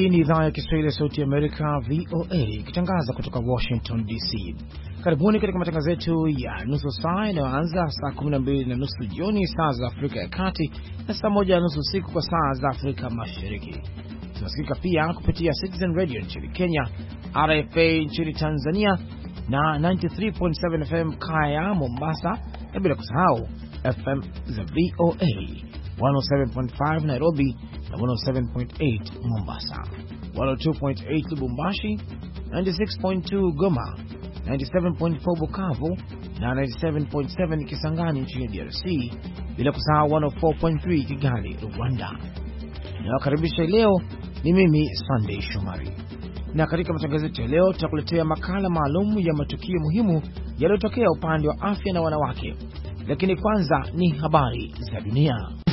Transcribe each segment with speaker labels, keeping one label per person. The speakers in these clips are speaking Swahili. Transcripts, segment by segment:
Speaker 1: Hii ni idhaa ya Kiswahili ya Sauti ya Amerika, VOA, ikitangaza kutoka Washington DC. Karibuni katika matangazo yetu ya nusu saa inayoanza saa 12:30 jioni saa za Afrika ya Kati na saa 1:30 usiku kwa saa za Afrika Mashariki. Tunasikika pia kupitia Citizen Radio nchini Kenya, RFA nchini Tanzania na 93.7 FM Kaya Mombasa, na bila kusahau FM za VOA 107.5 Nairobi na 107.8 Mombasa, 102.8 Lubumbashi, 96.2 Goma, 97.4 Bukavu na 97.7 Kisangani nchini DRC, bila kusahau 104.3 Kigali, Rwanda. Nawakaribisha leo, ni mimi Sunday Shomari. Na katika matangazo yetu ya leo tutakuletea makala maalum ya matukio muhimu yaliyotokea upande wa afya na wanawake. Lakini kwanza ni habari za dunia.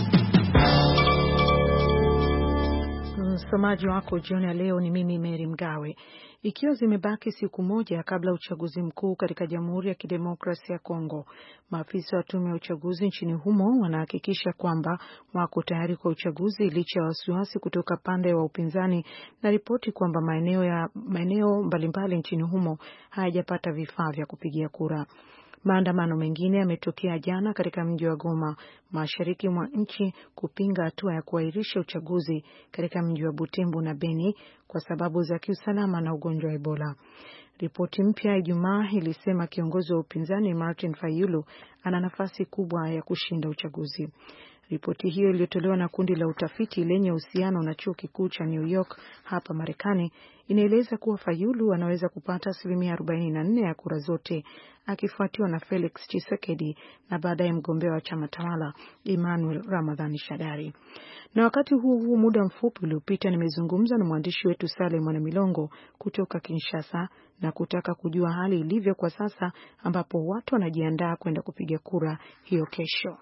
Speaker 2: Msomaji wako jioni ya leo ni mimi Mary Mgawe. Ikiwa zimebaki siku moja kabla uchaguzi mkuu katika Jamhuri ya Kidemokrasia ya Kongo, maafisa wa tume ya uchaguzi nchini humo wanahakikisha kwamba wako tayari kwa uchaguzi licha ya wasiwasi kutoka pande wa upinzani na ripoti kwamba maeneo mbalimbali nchini humo hayajapata vifaa vya kupigia kura. Maandamano mengine yametokea jana katika mji wa Goma, mashariki mwa nchi, kupinga hatua ya kuahirisha uchaguzi katika mji wa Butembo na Beni kwa sababu za kiusalama na ugonjwa wa Ebola. Ripoti mpya Ijumaa ilisema kiongozi wa upinzani Martin Fayulu ana nafasi kubwa ya kushinda uchaguzi. Ripoti hiyo iliyotolewa na kundi la utafiti lenye uhusiano na chuo kikuu cha New York hapa Marekani inaeleza kuwa Fayulu anaweza kupata 44% ya kura zote, akifuatiwa na Felix Tshisekedi na baadaye mgombea wa chama tawala Emmanuel Ramadhani Shadari. Na wakati huu muda mfupi uliopita nimezungumza na mwandishi wetu Saleh Mwanamilongo kutoka Kinshasa na kutaka kujua hali ilivyo kwa sasa ambapo watu wanajiandaa kwenda kupiga kura hiyo kesho.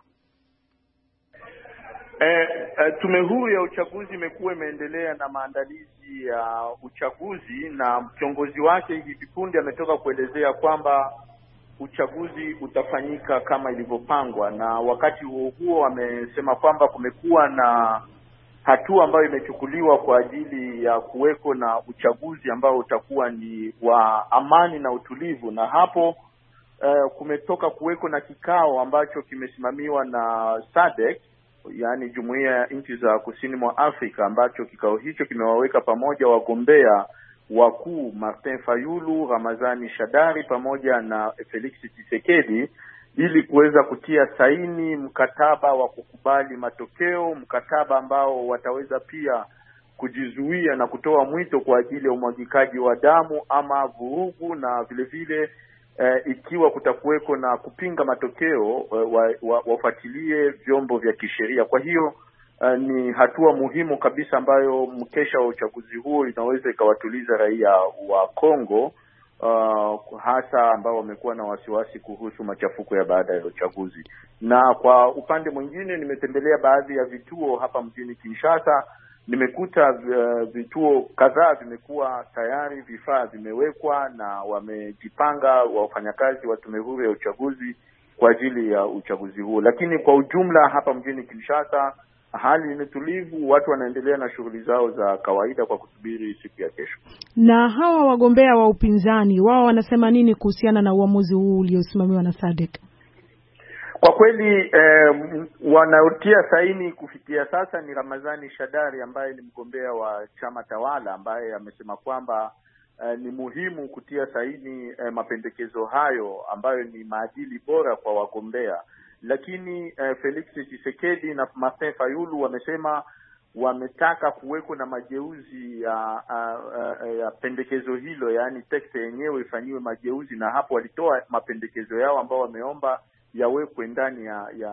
Speaker 3: Tume huru ya uchaguzi imekuwa imeendelea na maandalizi ya uchaguzi, na kiongozi wake hivi punde ametoka kuelezea kwamba uchaguzi utafanyika kama ilivyopangwa, na wakati huo amesema kwamba kumekuwa na hatua ambayo imechukuliwa kwa ajili ya kuweko na uchaguzi ambao utakuwa ni wa amani na utulivu, na hapo kumetoka kuweko na kikao ambacho kimesimamiwa na SADC, yaani Jumuiya ya Nchi za Kusini mwa Afrika, ambacho kikao hicho kimewaweka pamoja wagombea wakuu Martin Fayulu, Ramazani Shadari pamoja na Felix Tshisekedi ili kuweza kutia saini mkataba wa kukubali matokeo, mkataba ambao wataweza pia kujizuia na kutoa mwito kwa ajili ya umwagikaji wa damu ama vurugu, na vile vile ikiwa kutakuweko na kupinga matokeo wafuatilie vyombo vya kisheria. Kwa hiyo ni hatua muhimu kabisa ambayo mkesha wa uchaguzi huo inaweza ikawatuliza raia wa Kongo, hasa ambao wamekuwa na wasiwasi kuhusu machafuko ya baada ya uchaguzi. Na kwa upande mwingine nimetembelea baadhi ya vituo hapa mjini Kinshasa. Nimekuta vituo kadhaa vimekuwa tayari, vifaa vimewekwa na wamejipanga wafanyakazi wa tume huru ya uchaguzi kwa ajili ya uchaguzi huo. Lakini kwa ujumla hapa mjini Kinshasa hali ni tulivu, watu wanaendelea na shughuli zao za kawaida kwa kusubiri siku ya kesho.
Speaker 2: Na hawa wagombea wa upinzani wao wanasema nini kuhusiana na uamuzi huu uliosimamiwa na SADC?
Speaker 3: Kwa kweli wanaotia saini kufikia sasa ni Ramazani Shadari ambaye ni mgombea wa chama tawala, ambaye amesema kwamba ni muhimu kutia saini mapendekezo hayo ambayo ni maadili bora kwa wagombea. Lakini Felix Tshisekedi na Martin Fayulu wamesema wametaka kuweko na mageuzi ya pendekezo hilo, yaani teksti yenyewe ifanyiwe mageuzi, na hapo walitoa mapendekezo yao ambao wameomba yawekwe ndani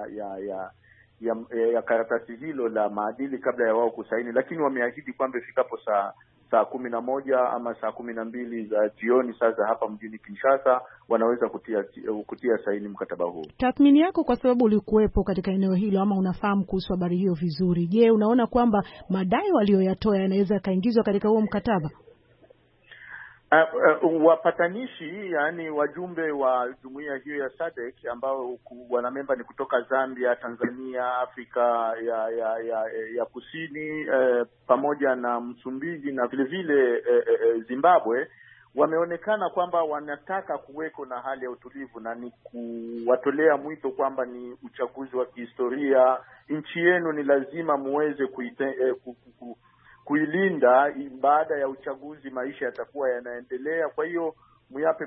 Speaker 3: ya karatasi hilo la maadili kabla ya wao kusaini. Lakini wameahidi kwamba ifikapo saa 11 ama saa 12 za jioni sasa hapa mjini Kinshasa wanaweza kutia saini mkataba huu.
Speaker 2: Tathmini yako, kwa sababu ulikuwepo katika eneo hilo ama unafahamu kuhusu habari hiyo vizuri, je, unaona kwamba madai walioyatoa yanaweza kaingizwa katika huo mkataba?
Speaker 3: Wapatanishi, yani wajumbe wa jumuiya hiyo ya SADC ambao wanamemba ni kutoka Zambia, Tanzania, Afrika ya Kusini, pamoja na Msumbiji na vile vile Zimbabwe, wameonekana kwamba wanataka kuweko na hali ya utulivu na ni kuwatolea mwito kwamba ni uchaguzi wa kihistoria. Nchi yenu ni lazima muweze kuilinda. Baada ya uchaguzi maisha yatakuwa yanaendelea, kwa hiyo muyape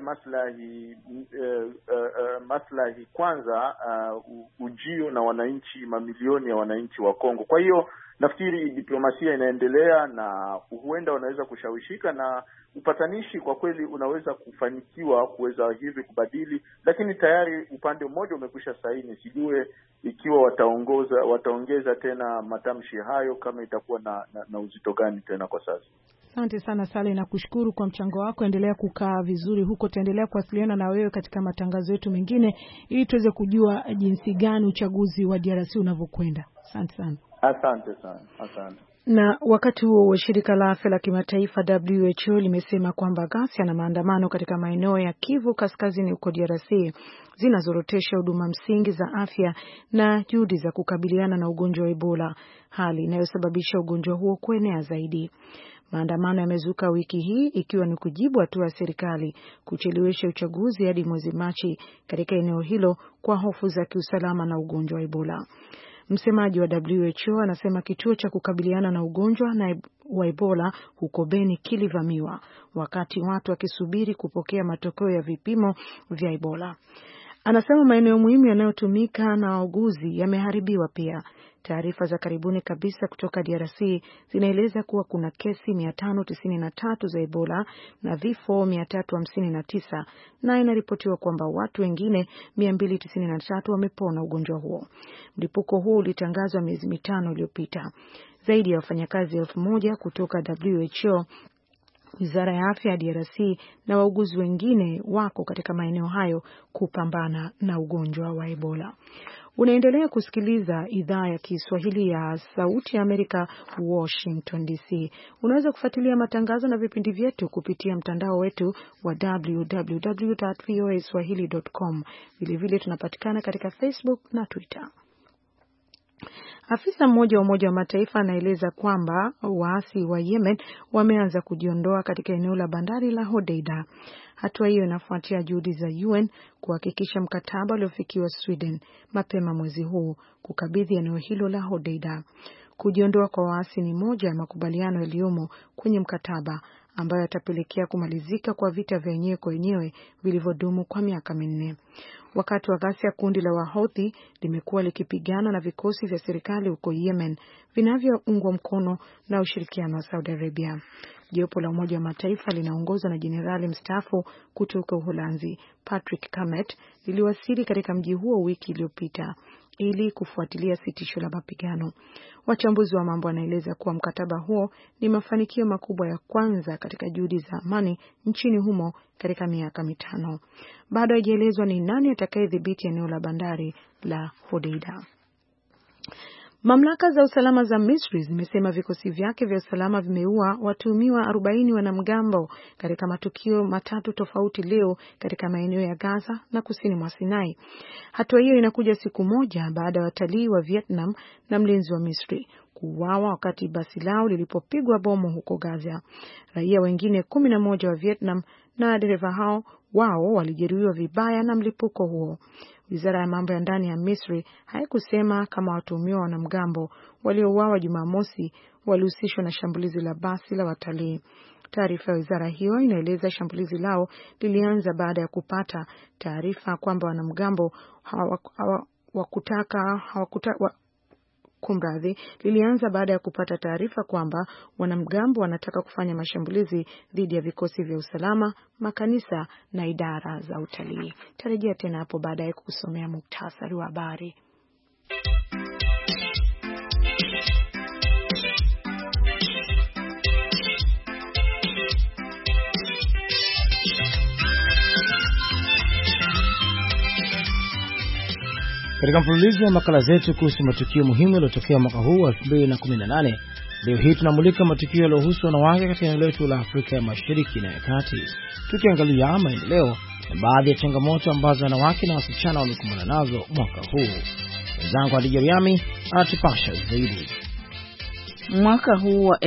Speaker 3: maslahi kwanza ujio na wananchi, mamilioni ya wananchi wa Kongo. Kwa hiyo nafikiri diplomasia inaendelea na huenda wanaweza kushawishika, na upatanishi kwa kweli unaweza kufanikiwa kuweza hivi kubadili, lakini tayari upande mmoja umekwisha saini. Sijue ikiwa wataongeza tena matamshi hayo, kama itakuwa na uzito gani tena kwa sasa.
Speaker 2: Asante sana Sale, na kushukuru kwa mchango wako. Endelea kukaa vizuri huko, taendelea kuwasiliana na wewe katika matangazo yetu mengine ili tuweze kujua jinsi gani uchaguzi wa DRC unavyokwenda. Asante sana.
Speaker 3: Asante sana. Asante.
Speaker 2: Na wakati huo shirika la afya la kimataifa WHO limesema kwamba ghasia na maandamano katika maeneo ya Kivu Kaskazini huko DRC zinazorotesha huduma msingi za afya na juhudi za kukabiliana na ugonjwa wa Ebola, hali inayosababisha ugonjwa huo kuenea zaidi. Maandamano yamezuka wiki hii ikiwa ni kujibu hatua ya serikali kuchelewesha uchaguzi hadi mwezi Machi katika eneo hilo kwa hofu za kiusalama na ugonjwa wa Ebola. Msemaji wa WHO anasema kituo cha kukabiliana na ugonjwa wa Ebola huko Beni kilivamiwa wakati watu wakisubiri kupokea matokeo ya vipimo vya Ebola. Anasema maeneo muhimu yanayotumika na wauguzi yameharibiwa pia. Taarifa za karibuni kabisa kutoka DRC zinaeleza kuwa kuna kesi 593 za Ebola na vifo 359, na inaripotiwa kwamba watu wengine 293 wamepona ugonjwa huo. Mlipuko huu ulitangazwa miezi 5 iliyopita. Zaidi ya wafanyakazi 1000 kutoka WHO, Wizara ya Afya ya DRC na wauguzi wengine wako katika maeneo hayo kupambana na ugonjwa wa Ebola. Unaendelea kusikiliza idhaa ya Kiswahili ya Sauti ya Amerika, Washington DC. Unaweza kufuatilia matangazo na vipindi vyetu kupitia mtandao wetu wa www.voaswahili.com. Vilevile tunapatikana katika Facebook na Twitter. Afisa mmoja wa Umoja wa Mataifa anaeleza kwamba waasi wa Yemen wameanza kujiondoa katika eneo la bandari la Hodeida. Hatua hiyo inafuatia juhudi za UN kuhakikisha mkataba uliofikiwa Sweden mapema mwezi huu kukabidhi eneo hilo la Hodeida. Kujiondoa kwa waasi ni moja ya makubaliano yaliyomo kwenye mkataba ambayo yatapelekea kumalizika kwa vita vya wenyewe kwa wenyewe vilivyodumu kwa miaka 4. Wakati wa ghasia, kundi la Wahouthi limekuwa likipigana na vikosi vya serikali huko Yemen vinavyoungwa mkono na ushirikiano wa Saudi Arabia. Jopo la Umoja wa Mataifa linaongozwa na jenerali mstaafu kutoka Uholanzi, Patrick Cammaert, liliwasili katika mji huo wiki iliyopita ili kufuatilia sitisho la mapigano. Wachambuzi wa mambo wanaeleza kuwa mkataba huo ni mafanikio makubwa ya kwanza katika juhudi za amani nchini humo katika miaka 5. Bado haijaelezwa ni nani atakayedhibiti eneo la bandari la Hodeida. Mamlaka za usalama za Misri zimesema vikosi vyake vya usalama vimeua watuhumiwa 40 wanamgambo katika matukio 3 tofauti leo katika maeneo ya Gaza na kusini mwa Sinai. Hatua hiyo inakuja siku moja baada ya watalii wa Vietnam na mlinzi wa Misri kuuawa wakati basi lao lilipopigwa bomu huko Gaza. Raia wengine 11 wa Vietnam na dereva wao walijeruhiwa vibaya na mlipuko huo. Wizara ya mambo ya ndani ya Misri haikusema kama watuhumiwa wanamgambo waliouawa Jumamosi walihusishwa na shambulizi la basi la watalii. Taarifa ya wizara hiyo inaeleza shambulizi lao lilianza baada ya kupata taarifa kwamba wanamgambo lilianza baada ya kupata taarifa kwamba wanamgambo wanataka kufanya mashambulizi dhidi ya vikosi vya usalama, makanisa na idara za utalii. Tarejea tena hapo baadaye kukusomea muktasari wa habari.
Speaker 1: Katika mfululizo wa makala zetu kuhusu matukio muhimu yaliyotokea mwaka huu wa 2018, Leo hii tunamulika matukio yaliyohusu wanawake katika eneo letu la Afrika ya Mashariki na ya Kati, tukiangalia maendeleo na baadhi ya changamoto ambazo wanawake na wasichana wamekumbana nazo mwaka huu. Mwenzangu Hadija Riami anatupasha zaidi.
Speaker 4: Mwaka huu wa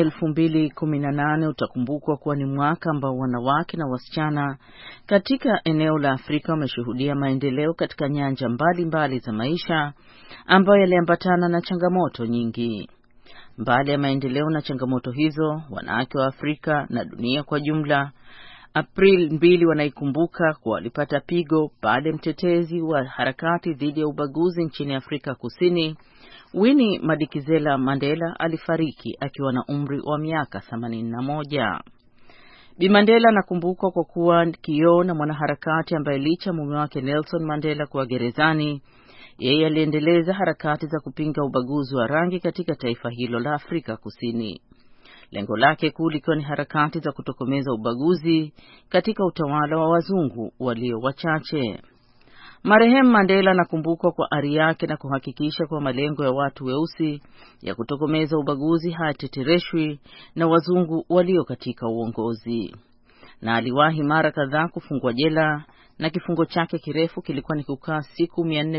Speaker 4: 2018 utakumbukwa kuwa ni mwaka ambao wanawake na wasichana katika eneo la Afrika wameshuhudia maendeleo katika nyanja mbalimbali za maisha ambayo yaliambatana na changamoto nyingi. Mbali ya maendeleo na changamoto hizo, wanawake wa Afrika na dunia kwa jumla April 2 wanaikumbuka kwa walipata pigo baada ya mtetezi wa harakati dhidi ya ubaguzi nchini Afrika Kusini Winnie Madikizela Mandela alifariki akiwa na umri wa miaka 81. Bi Mandela anakumbukwa kwa kuwa kioo na mwanaharakati ambaye licha mume wake Nelson Mandela kuwa gerezani, yeye aliendeleza harakati za kupinga ubaguzi wa rangi katika taifa hilo la Afrika Kusini. Lengo lake kuu likiwa ni harakati za kutokomeza ubaguzi katika utawala wa wazungu walio wachache. Marehemu Mandela anakumbukwa kwa ari yake na kuhakikisha kwa malengo ya watu weusi ya kutokomeza ubaguzi hayatetereshwi na wazungu walio katika uongozi. Na aliwahi mara kadhaa kufungwa jela na kifungo chake kirefu kilikuwa ni kukaa siku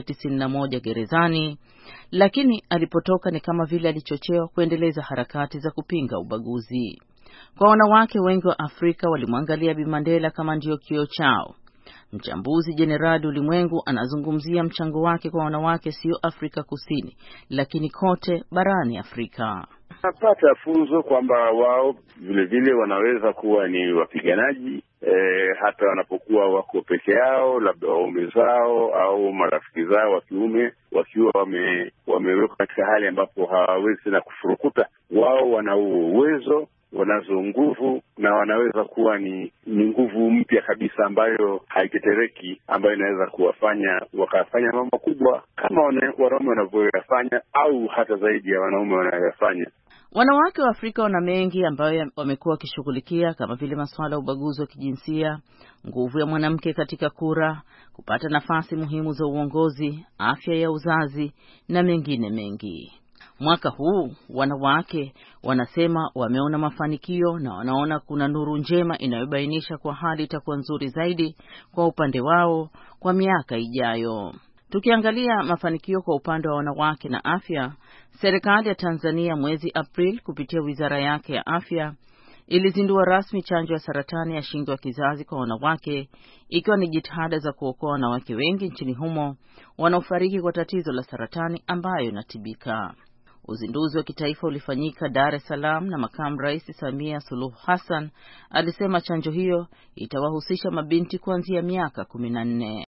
Speaker 4: 491 gerezani, lakini alipotoka ni kama vile alichochewa kuendeleza harakati za kupinga ubaguzi. Kwa wanawake wengi wa Afrika walimwangalia Bi Mandela kama ndio kioo chao. Mchambuzi Jenerali Ulimwengu anazungumzia mchango wake kwa wanawake sio Afrika Kusini, lakini kote barani Afrika.
Speaker 5: Napata funzo kwamba wao vile vile wanaweza kuwa ni wapiganaji hata wanapokuwa wako peke yao, labda waume zao au marafiki zao wa kiume wakiwa wamewekwa katika hali ambapo hawawezi tena kufurukuta. Wao wana uwezo, wanazo nguvu na wanaweza kuwa ni nguvu mpya kabisa ambayo haitetereki, ambayo inaweza kuwafanya wakafanya mambo makubwa kama wanaume wanavyoyafanya au hata zaidi ya wanaume wanayofanya.
Speaker 4: Wanawake wa Afrika wana mengi ambayo wamekuwa wakishughulikia kama vile masuala ya ubaguzi wa kijinsia, nguvu ya mwanamke katika kura, kupata nafasi muhimu za uongozi, afya ya uzazi na mengine mengi. Mwaka huu wanawake wanasema wameona mafanikio na wanaona kuna nuru njema inayobainisha kwa hali itakuwa nzuri zaidi kwa upande wao kwa miaka ijayo. Tukiangalia mafanikio kwa upande wa wanawake na afya, serikali ya Tanzania mwezi April kupitia wizara yake ya afya ilizindua rasmi chanjo ya saratani ya shingo ya kizazi kwa wanawake, ikiwa ni jitihada za kuokoa wanawake wengi nchini humo wanaofariki kwa tatizo la saratani ambayo inatibika. Uzinduzi wa kitaifa ulifanyika Dar es Salaam na Makamu Rais Samia Suluhu Hassan alisema chanjo hiyo itawahusisha mabinti kuanzia miaka 14.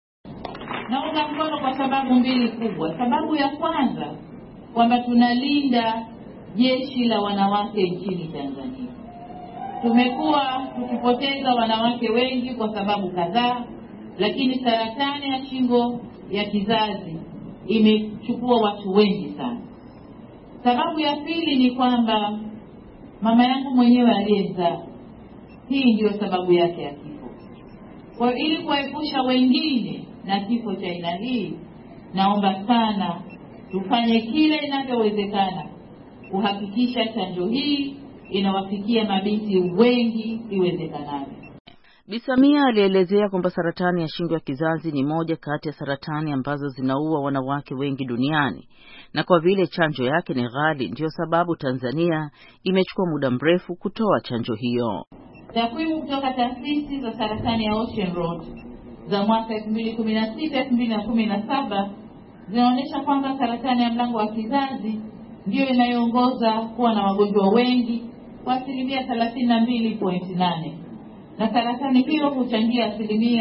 Speaker 6: Naunga mkono kwa sababu mbili kubwa. Sababu ya kwanza kwamba tunalinda jeshi la wanawake nchini Tanzania. Tumekuwa tukipoteza wanawake wengi kwa sababu kadhaa, lakini saratani ya shingo ya kizazi imechukua watu wengi sana. Sababu ya pili ni kwamba mama yangu mwenyewe aliyezaa, hii ndio sababu yake ya kifo. Kwa ili kuepusha wengine na kifo cha aina hii, naomba sana tufanye kile inavyowezekana kuhakikisha chanjo hii inawafikia mabinti wengi iwezekanavyo.
Speaker 4: Bi Samia alielezea kwamba saratani ya shingo ya kizazi ni moja kati ya saratani ambazo zinaua wanawake wengi duniani, na kwa vile chanjo yake ni ghali ndio sababu Tanzania imechukua muda mrefu kutoa chanjo hiyo.
Speaker 6: Takwimu kutoka taasisi za saratani ya Ocean Road za mwaka 2016-2017 zinaonyesha kwamba saratani ya mlango wa kizazi ndio inayoongoza kuwa na wagonjwa wengi kwa 32.8. Na saratani hiyo huchangia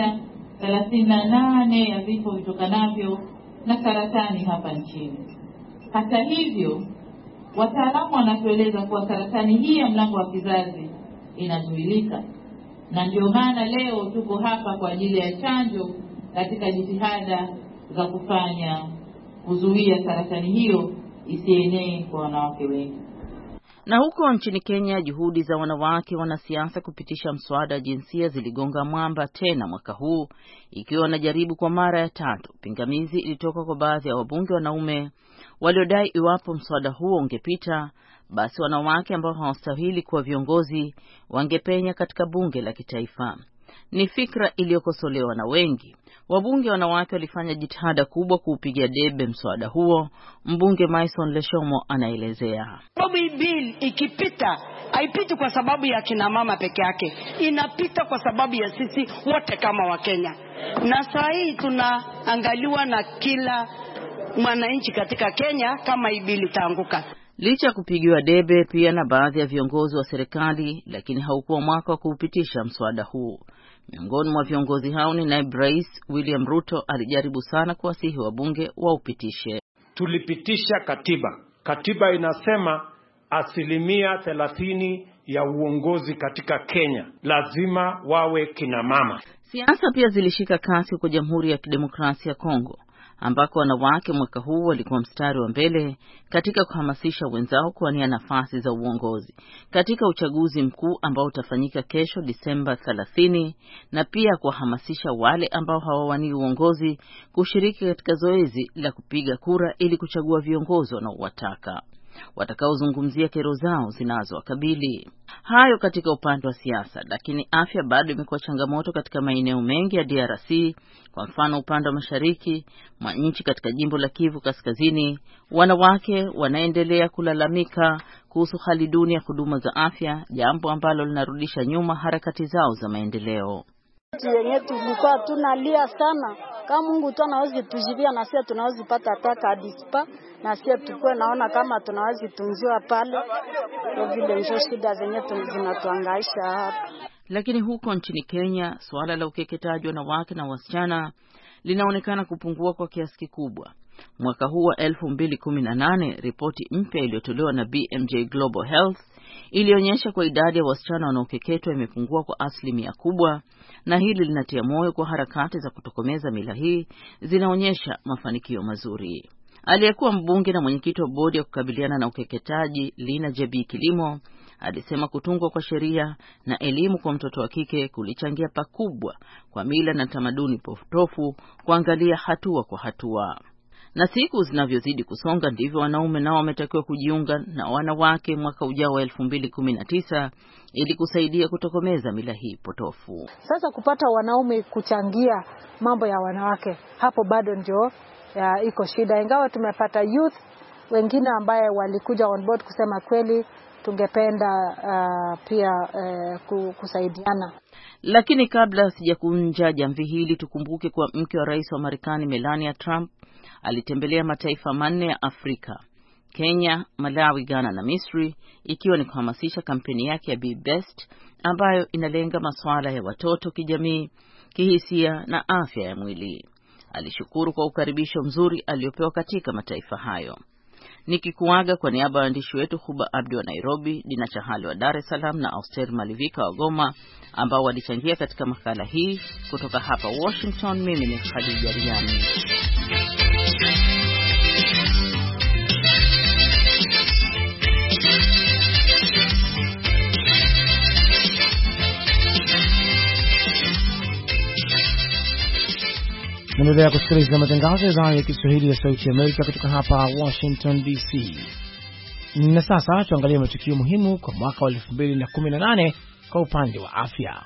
Speaker 6: 38% ya vifo vitokanavyo na saratani hapa nchini. Hata hivyo, wataalamu wanatueleza kuwa saratani hii ya mlango wa kizazi inazuilika, na ndio maana leo tuko hapa kwa ajili ya chanjo katika jitihada za kuzuia saratani hiyo isienee kwa wanawake wengi.
Speaker 4: Na huko nchini Kenya, juhudi za wanawake wanasiasa kupitisha mswada wa jinsia ziligonga mwamba tena mwaka huu, ikiwa wanajaribu kwa mara ya 3. Pingamizi ilitoka kwa baadhi ya wabunge wanaume waliodai iwapo mswada huo ungepita, basi wanawake ambao hawastahili kuwa viongozi wangepenya katika bunge la kitaifa. Ni fikra iliyokosolewa na wengi. Wabunge wanawake walifanya jitihada kubwa kuupigia debe mswada huo. Mbunge Maison Leshomo anaelezea.
Speaker 7: Sababu hii bill ikipita, haipiti kwa sababu ya kina mama peke yake. Inapita kwa sababu ya sisi wote kama Wakenya. Na saa hii tunaangaliwa na kila mwananchi katika Kenya kama hii bill itaanguka.
Speaker 4: Licha kupigiwa debe pia na baadhi ya viongozi wa serikali, lakini haukuwa mwaka wa kuupitisha mswada huu. Miongoni mwa viongozi hao ni naibu rais William Ruto. Alijaribu sana kuwasihi wabunge waupitishe.
Speaker 8: Tulipitisha katiba. Katiba inasema 30% ya uongozi katika Kenya lazima wawe kina mama.
Speaker 4: Siasa pia zilishika kasi huko Jamhuri ya Kidemokrasia ya Kongo, ambako wanawake mwaka huu walikuwa mstari wa mbele katika kuhamasisha wenzao kuwania nafasi za uongozi katika uchaguzi mkuu ambao utafanyika kesho Disemba 30, na pia kuhamasisha wale ambao hawawanii uongozi kushiriki katika zoezi la kupiga kura ili kuchagua viongozi wanaowataka watakaozungumzia kero zao zinazowakabili. Hayo katika upande wa siasa, lakini afya bado imekuwa changamoto katika maeneo mengi ya DRC. Kwa mfano, upande wa mashariki mwa nchi katika jimbo la Kivu Kaskazini, wanawake wanaendelea kulalamika kuhusu hali duni ya huduma za afya, jambo ambalo linarudisha nyuma harakati zao za maendeleo.
Speaker 9: Yenye tulikuwa tunalia sana, kama Mungu tu anaweza tujibia na sisi tunaweza pata taka dispa na sisi tukue naona kama tunaweza tunziwa pale, kwa vile ndio shida zenye zinatuangaisha hapa.
Speaker 4: Lakini huko nchini Kenya, swala la ukeketaji wa wanawake na wasichana linaonekana kupungua kwa kiasi kikubwa. Mwaka huu wa 2018, ripoti mpya iliyotolewa na BMJ Global Health ilionyesha kwa idadi ya wasichana wanaokeketwa imepungua kwa asilimia kubwa, na hili linatia moyo kwa harakati za kutokomeza mila hii zinaonyesha mafanikio mazuri. Aliyekuwa mbunge na mwenyekiti wa bodi ya kukabiliana na ukeketaji, Lina Jebi Kilimo, alisema kutungwa kwa sheria na elimu kwa mtoto wa kike kulichangia pakubwa kwa mila na tamaduni potofu kuangalia hatua kwa hatua. Na siku zinavyozidi kusonga ndivyo wanaume nao wametakiwa kujiunga na wanawake mwaka ujao wa 2019 ili kusaidia kutokomeza mila hii potofu.
Speaker 2: Sasa kupata wanaume kuchangia mambo ya wanawake, hapo bado ndio iko shida. Ingawa tumepata youth wengine ambaye walikuja on board kusema kweli tungependa pia kusaidiana.
Speaker 4: Lakini kabla sijakunja jamvi hili, tukumbuke kwa mke wa rais wa Marekani Melania Trump alitembelea mataifa 4 ya Afrika: Kenya, Malawi, Ghana na Misri, ikiwa ni kuhamasisha kampeni yake ya Be Best ambayo inalenga masuala ya watoto kijamii, kihisia na afya ya mwili. Alishukuru kwa ukaribisho mzuri aliopewa katika mataifa hayo. Nikikuaga kwa niaba ya waandishi wetu Huba Abdi wa Nairobi, Dina Chahali wa Dar es Salaam na Auster Malivika wa Goma ambao walichangia katika makala hii, kutoka hapa Washington, mimi ni Khadija Riami.
Speaker 1: Naendelea kusikiliza matangazo ya idhaa ya Kiswahili ya Sauti ya Amerika kutoka hapa Washington DC. Na sasa tuangalie matukio muhimu kwa mwaka wa 2018 kwa upande wa afya.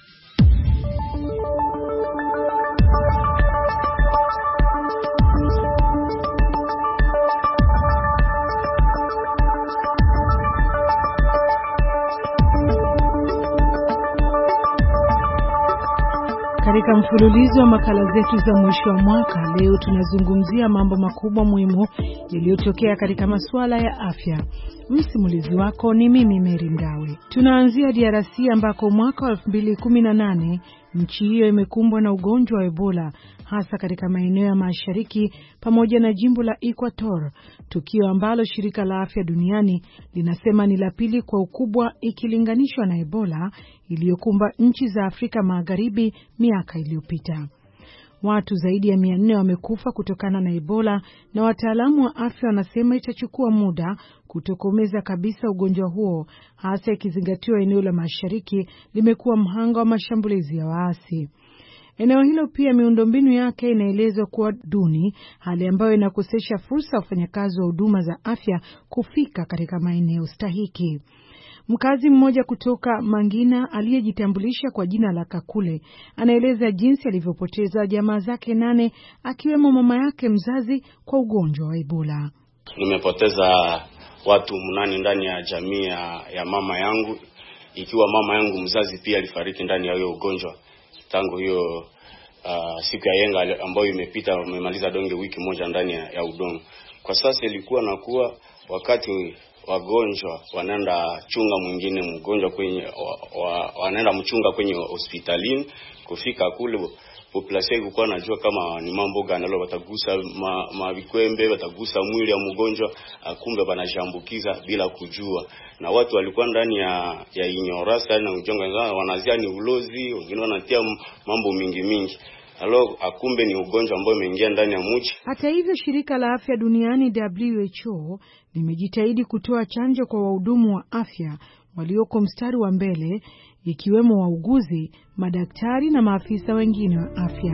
Speaker 2: Katika mfululizo wa makala zetu za mwisho wa mwaka, leo tunazungumzia mambo makubwa muhimu yaliyotokea katika masuala ya afya. Msimulizi wako ni mimi Mary Mgawe. Tunaanzia DRC ambako mwaka wa 2018 nchi hiyo imekumbwa na ugonjwa wa Ebola, hasa katika maeneo ya mashariki pamoja na jimbo la Equator, tukio ambalo shirika la afya duniani linasema ni la pili kwa ukubwa ikilinganishwa na Ebola iliyokumba nchi za Afrika Magharibi miaka iliyopita. Watu zaidi ya 400 wamekufa kutokana na Ebola, na wataalamu wa afya wanasema itachukua muda kutokomeza kabisa ugonjwa huo, hasa ikizingatiwa eneo la mashariki limekuwa mhanga wa mashambulizi ya waasi. Eneo hilo pia miundombinu yake inaelezwa kuwa duni, hali ambayo inakosesha fursa wafanyakazi wa huduma za afya kufika katika maeneo stahiki. Mkazi mmoja kutoka Mangina aliyejitambulisha kwa jina la Kakule anaeleza jinsi alivyopoteza jamaa zake 8 akiwemo mama yake mzazi kwa ugonjwa wa Ebola.
Speaker 10: Nimepoteza watu 8 ndani ya jamii ya mama yangu, ikiwa mama yangu mzazi pia alifariki ndani ya hiyo ugonjwa. Tangu hiyo siku ya yenga ambayo imepita, umemaliza donge wiki moja ndani ya udongo. Kwa sasa ilikuwa nakuwa wakati wagonjwa wanaenda chunga mwingine mgonjwa kwenye wanaenda mchunga kwenye hospitalini, kufika kule population ilikuwa najua kama ni mambo gani leo watagusa mavikwembe, watagusa mwili ya mgonjwa, kumbe wanashambukiza bila kujua. Na watu walikuwa ndani ya ignorance na ujonga, wanazia ni ulozi, wengine wanatia mambo mingi. Akumbe ni ugonjwa ambao umeingia ndani ya mji.
Speaker 2: Hata hivyo, shirika la afya duniani WHO limejitahidi kutoa chanjo kwa wahudumu wa afya walioko mstari wa mbele, ikiwemo wauguzi, madaktari na maafisa wengine wa afya.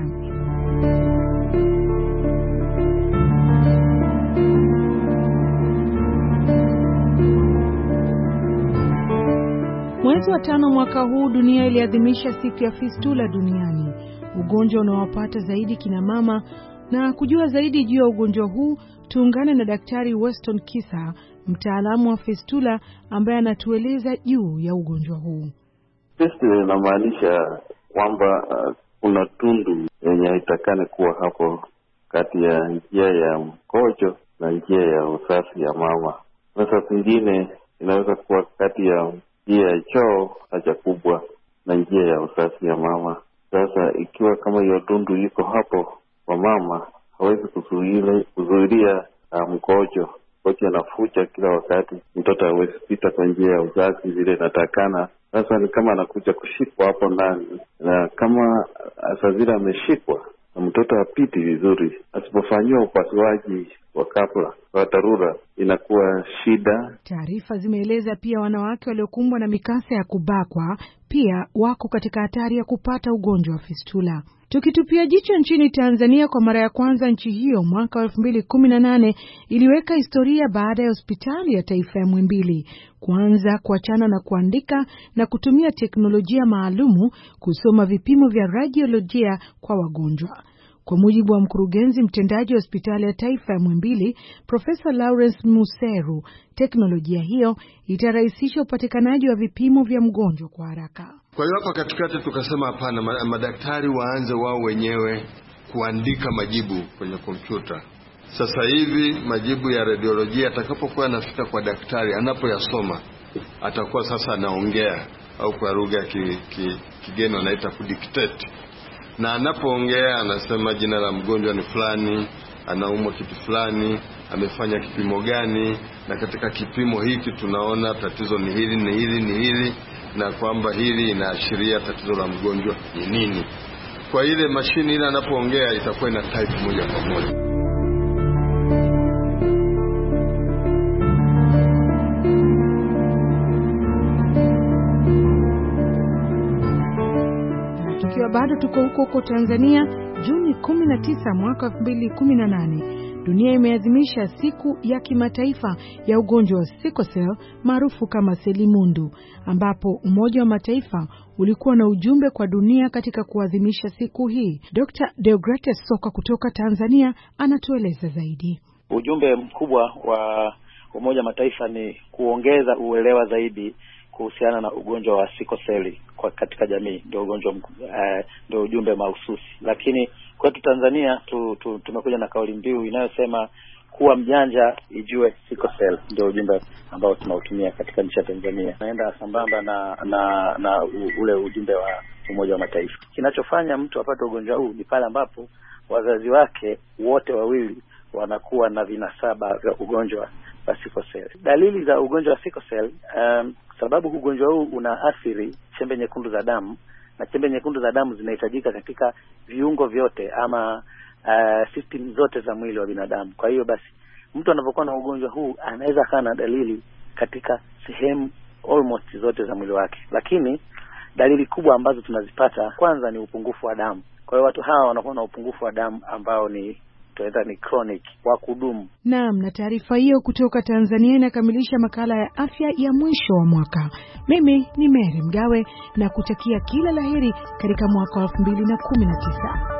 Speaker 2: Mwezi wa 5 mwaka huu dunia iliadhimisha siku ya fistula duniani, ugonjwa unaowapata zaidi kina mama. Na kujua zaidi juu ya ugonjwa huu, tuungane na Daktari Weston Kisa, mtaalamu wa fistula ambaye anatueleza juu ya ugonjwa huu.
Speaker 11: Fistula inamaanisha kwamba kuna tundu yenye haitakane kuwa hapo kati ya njia ya mkojo na njia ya usafi ya mama. Sasa zingine inaweza kuwa kati ya njia ya choo haja kubwa na njia ya usafi ya mama. Sasa ikiwa kama hiyo tundu iko hapo kwa mama, hawezi kuzuilia mkojo. Mkojo anafuja kila wakati, mtoto hawezi pita kwa njia ya uzazi vile inatakana. Sasa ni kama anakuja kushikwa hapo ndani, na kama asazira ameshikwa na mtoto hapiti vizuri, asipofanyiwa upasuaji wa kabla wa dharura inakuwa shida.
Speaker 2: Taarifa zimeeleza pia wanawake waliokumbwa na mikasa ya kubakwa pia wako katika hatari ya kupata ugonjwa wa fistula. Tukitupia jicho nchini Tanzania, kwa mara ya kwanza nchi hiyo mwaka wa 2018 iliweka historia baada ya hospitali ya taifa ya Muhimbili kuanza kuachana na kuandika na kutumia teknolojia maalumu kusoma vipimo vya radiolojia kwa wagonjwa. Kwa mujibu wa mkurugenzi mtendaji wa hospitali ya taifa ya Muhimbili, Profesa Lawrence Museru, teknolojia hiyo itarahisisha upatikanaji wa vipimo vya mgonjwa kwa haraka.
Speaker 12: Kwa hiyo hapa katikati tukasema hapana, madaktari waanze wao wenyewe kuandika majibu kwenye kompyuta. Sasa hivi majibu ya radiolojia atakapokuwa anafika kwa daktari, anapoyasoma atakuwa sasa anaongea, au kwa lugha ya kigeni wanaita kudictate. Na anapoongea anasema jina la mgonjwa ni fulani, anaumwa kitu fulani, amefanya kipimo gani, na katika kipimo hiki tunaona tatizo ni hili, na kwamba hili inaashiria tatizo la mgonjwa ni nini. Kwa ile mashini ile anapoongea itakuwa ina type moja kwa moja.
Speaker 2: Bado tuko huko Tanzania, Juni 19 mwaka 2018, dunia imeadhimisha siku ya kimataifa ya ugonjwa wa sickle cell maarufu kama selimundu, ambapo Umoja wa Mataifa ulikuwa na ujumbe kwa dunia katika kuadhimisha siku hii. Dr. Deogrates Soka kutoka Tanzania anatueleza zaidi.
Speaker 13: Ujumbe mkubwa wa Umoja wa Mataifa ni kuongeza uelewa zaidi kuhusiana na ugonjwa wa sickle cell katika jamii. Ndio ugonjwa ndio ujumbe mahususi. Lakini kwetu Tanzania tumekuja na kauli mbiu inayosema kuwa mjanja ijue sickle cell. Ndio ujumbe ambao tunautumia katika nchi ya Tanzania. Naenda sambamba na ule ujumbe wa Umoja wa Mataifa. Kinachofanya mtu apate ugonjwa huu ni pale ambapo wazazi wake wote wawili wanakuwa na vinasaba vya ugonjwa wa sickle cell. Dalili za ugonjwa wa sickle cell, sababu ugonjwa huu unaathiri chembe nyekundu za damu, na chembe nyekundu za damu zinahitajika katika viungo vyote ama system zote za mwili wa binadamu. Kwa hiyo basi mtu anapokuwa na ugonjwa huu anaweza kuwa na dalili katika sehemu almost zote za mwili wake. Lakini dalili kubwa ambazo tunazipata, kwanza ni upungufu wa damu. Kwa hiyo watu hawa wanakuwa na upungufu wa damu ambao ni tunaita ni chronic wa kudumu.
Speaker 2: Naam, na taarifa hiyo kutoka Tanzania inakamilisha makala ya afya ya mwisho wa mwaka. Mimi ni Mary Mgawe na kutakia kila laheri katika mwaka wa 2019.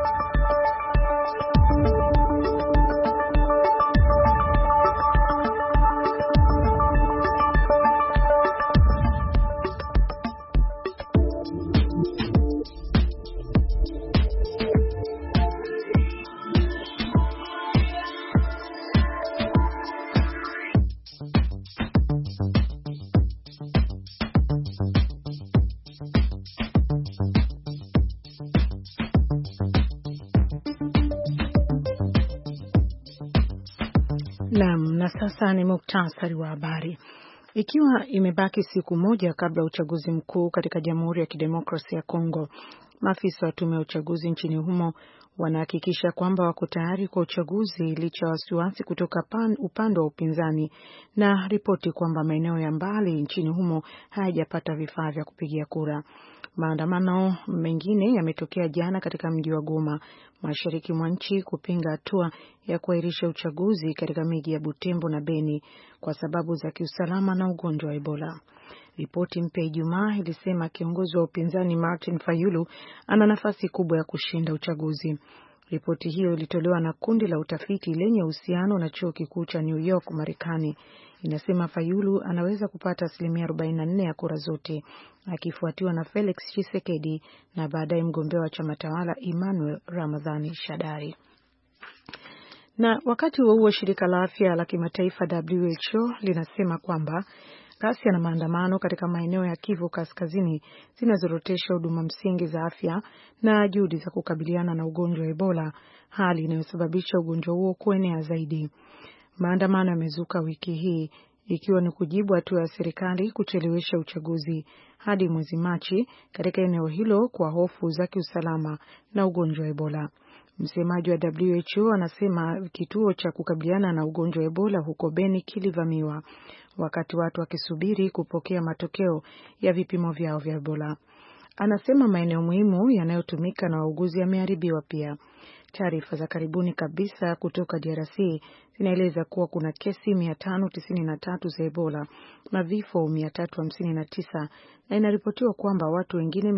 Speaker 2: Naam, na sasa ni muktasari wa habari. Ikiwa imebaki siku moja kabla uchaguzi mkuu katika Jamhuri ya Kidemokrasia ya Kongo, maafisa wa tume ya uchaguzi nchini humo wanahakikisha kwamba wako tayari kwa uchaguzi licha ya wasiwasi kutoka upande wa upinzani na ripoti kwamba maeneo ya mbali nchini humo hayajapata vifaa vya kupigia kura. Maandamano mengine yametokea jana katika mji wa Goma, mashariki mwa nchi, kupinga hatua ya kuahirisha uchaguzi katika miji ya Butembo na Beni kwa sababu za kiusalama na ugonjwa wa Ebola. Ripoti mpya Ijumaa ilisema kiongozi wa upinzani Martin Fayulu ana nafasi kubwa ya kushinda uchaguzi. Ripoti hiyo ilitolewa na kundi la utafiti lenye uhusiano na chuo kikuu cha New York, Marekani. Inasema Fayulu anaweza kupata 44% ya kura zote, akifuatiwa na Felix Tshisekedi na baadaye mgombea wa chama tawala Emmanuel Ramadhani Shadari. Na wakati huo shirika la afya la kimataifa WHO linasema kwamba ghasia na maandamano katika maeneo ya Kivu Kaskazini zinazorotesha huduma msingi za afya na juhudi za kukabiliana na ugonjwa wa Ebola, hali inayosababisha ugonjwa huo kuenea zaidi. Maandamano yamezuka wiki hii ikiwa ni kujibu hatua ya serikali kuchelewesha uchaguzi hadi mwezi Machi katika eneo hilo kwa hofu za kiusalama na ugonjwa wa Ebola. Msemaji wa WHO anasema kituo cha kukabiliana na ugonjwa wa Ebola huko Beni kilivamiwa wakati watu wakisubiri kupokea matokeo ya vipimo vyao vya Ebola. Anasema maeneo muhimu yanayotumika na wauguzi yameharibiwa pia. Taarifa za karibuni kabisa kutoka DRC zinaeleza kuwa kuna kesi 593 za Ebola na vifo 359 na inaripotiwa kwamba watu wengine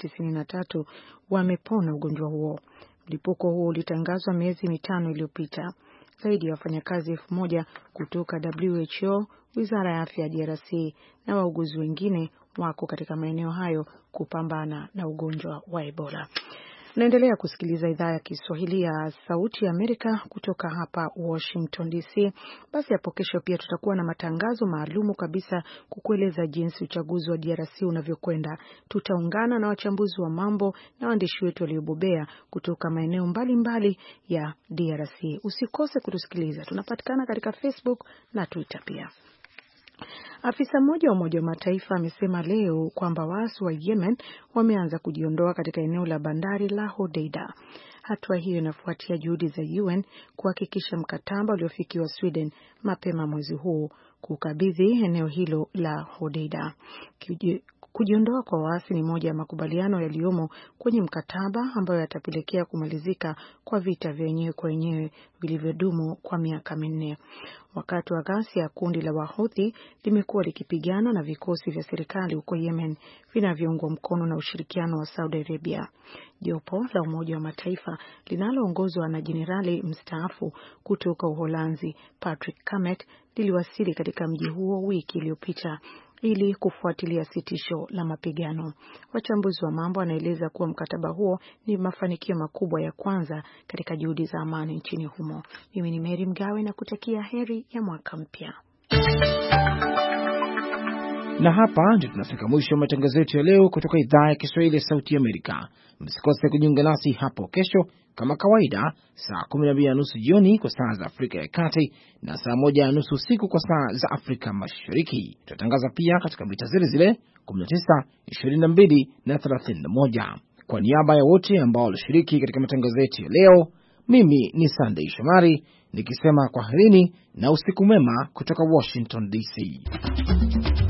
Speaker 2: 293 wamepona ugonjwa huo. Mlipuko huo ulitangazwa miezi 5 iliyopita. Zaidi ya wafanyakazi 1000 kutoka WHO, Wizara ya Afya ya DRC na wauguzi wengine wako katika maeneo hayo kupambana na ugonjwa wa Ebola. Naendelea kusikiliza idhaa ya Kiswahili ya Sauti ya Amerika kutoka hapa Washington DC. Basi hapo kesho pia tutakuwa na matangazo maalumu kabisa kukueleza jinsi uchaguzi wa DRC unavyokwenda. Tutaungana na wachambuzi wa mambo na waandishi wetu waliobobea kutoka maeneo mbalimbali ya DRC. Usikose kutusikiliza. Tunapatikana katika Facebook na Twitter pia. Afisa mmoja wa Umoja wa Mataifa amesema leo kwamba waasi wa Yemen wameanza kujiondoa katika eneo la bandari la Hodeida. Hatua hiyo inafuatia juhudi za UN kuhakikisha mkataba uliofikiwa Sweden mapema mwezi huu kukabidhi eneo hilo la Hodeida. Kujiondoa kwa waasi ni moja ya makubaliano yaliyomo kwenye mkataba ambayo yatapelekea kumalizika kwa vita vya wenyewe kwa wenyewe vilivyodumu kwa miaka 4. Wakati wa ghasia ya kundi la Wahouthi limekuwa likipigana na vikosi vya serikali huko Yemen vinavyoungwa mkono na ushirikiano wa Saudi Arabia. Jopo la Umoja wa Mataifa linaloongozwa na jenerali mstaafu kutoka Uholanzi Patrick Cammaert liliwasili katika mji huo wiki iliyopita ili kufuatilia sitisho la mapigano. Wachambuzi wa mambo wanaeleza kuwa mkataba huo ni mafanikio makubwa ya kwanza katika juhudi za amani nchini humo. Mimi ni Mary Mgawe na kutakia heri ya mwaka mpya.
Speaker 1: Na hapa ndio tunafika mwisho wa matangazo yetu ya leo kutoka idhaa ya Kiswahili ya Sauti ya Amerika. Msikose kujiunga nasi hapo kesho kama kawaida saa 12:30 jioni kwa saa za Afrika ya Kati na saa 1:30 usiku kwa saa za Afrika Mashariki. Tutatangaza pia katika mita zile 19, 22 na 31. Kwa niaba ya wote ambao walishiriki katika matangazo yetu ya leo, mimi ni Sunday Shomari nikisema kwaherini na usiku mwema kutoka Washington DC.